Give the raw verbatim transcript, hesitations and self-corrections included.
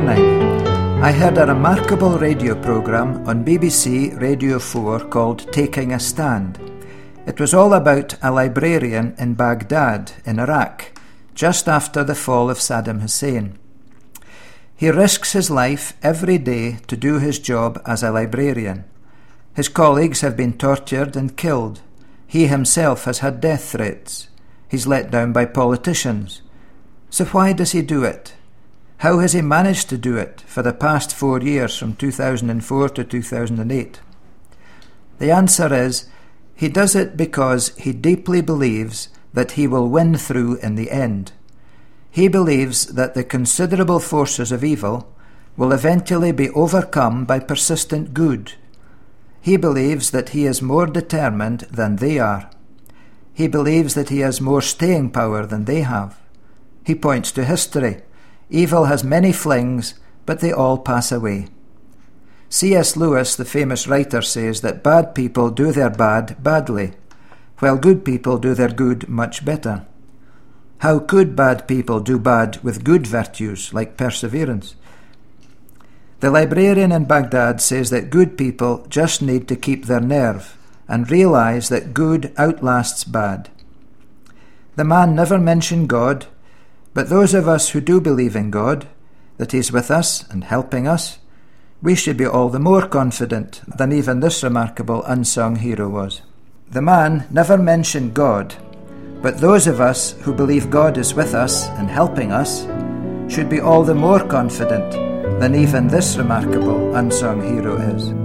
morning. I heard a remarkable radio programme on B B C Radio four called Taking a Stand. It was all about a librarian in Baghdad, in Iraq, just after the fall of Saddam Hussein. He risks his life every day to do his job as a librarian. His colleagues have been tortured and killed. He himself has had death threats. He's let down by politicians. So why does he do it? How has he managed to do it for the past four years from two thousand four to two thousand eight? The answer is, he does it because he deeply believes that he will win through in the end. He believes that the considerable forces of evil will eventually be overcome by persistent good. He believes that he is more determined than they are. He believes that he has more staying power than they have. He points to history. Evil has many flings, but they all pass away. C S Lewis, the famous writer, says that bad people do their bad badly, while good people do their good much better. How could bad people do bad with good virtues like perseverance? The librarian in Baghdad says that good people just need to keep their nerve and realise that good outlasts bad. The man never mentioned God, but those of us who do believe in God, that He's with us and helping us, we should be all the more confident than even this remarkable unsung hero was. The man never mentioned God, but those of us who believe God is with us and helping us should be all the more confident than even this remarkable unsung hero is.